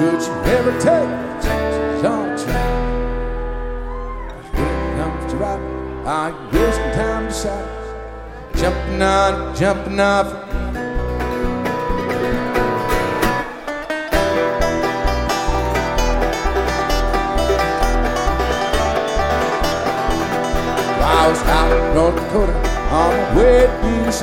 Would you ever take chances on a train? 'Cause when it comes to riding, I ain't wasting time deciding. Jumping on, jumping off. I was out in North Dakota on my way to